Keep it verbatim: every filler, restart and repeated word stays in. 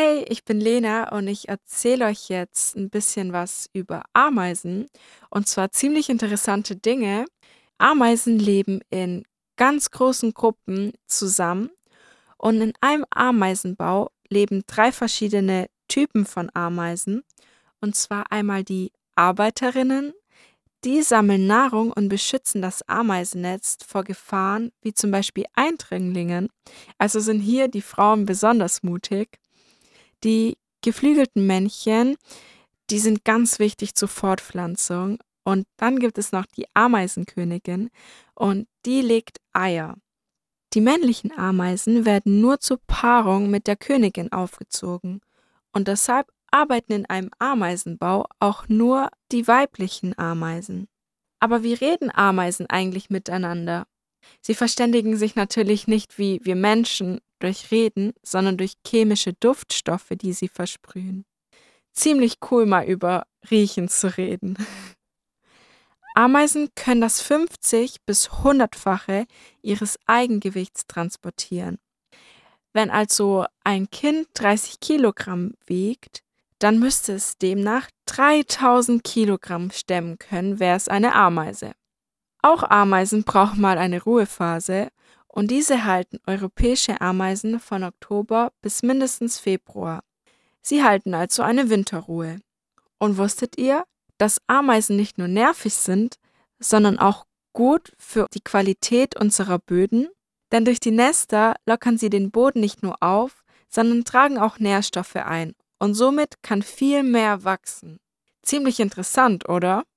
Hey, ich bin Lena und ich erzähle euch jetzt ein bisschen was über Ameisen, und zwar ziemlich interessante Dinge. Ameisen leben in ganz großen Gruppen zusammen, und in einem Ameisenbau leben drei verschiedene Typen von Ameisen, und zwar einmal die Arbeiterinnen, die sammeln Nahrung und beschützen das Ameisennest vor Gefahren wie zum Beispiel Eindringlingen. Also sind hier die Frauen besonders mutig. Die geflügelten Männchen, die sind ganz wichtig zur Fortpflanzung. Und dann gibt es noch die Ameisenkönigin, und die legt Eier. Die männlichen Ameisen werden nur zur Paarung mit der Königin aufgezogen. Und deshalb arbeiten in einem Ameisenbau auch nur die weiblichen Ameisen. Aber wie reden Ameisen eigentlich miteinander? Sie verständigen sich natürlich nicht wie wir Menschen durch Reden, sondern durch chemische Duftstoffe, die sie versprühen. Ziemlich cool, mal über Riechen zu reden. Ameisen können das fünfzig bis hundertfache ihres Eigengewichts transportieren. Wenn also ein Kind dreißig Kilogramm wiegt, dann müsste es demnach dreitausend Kilogramm stemmen können, wäre es eine Ameise. Auch Ameisen brauchen mal eine Ruhephase, und diese halten europäische Ameisen von Oktober bis mindestens Februar. Sie halten also eine Winterruhe. Und wusstet ihr, dass Ameisen nicht nur nervig sind, sondern auch gut für die Qualität unserer Böden? Denn durch die Nester lockern sie den Boden nicht nur auf, sondern tragen auch Nährstoffe ein, und somit kann viel mehr wachsen. Ziemlich interessant, oder?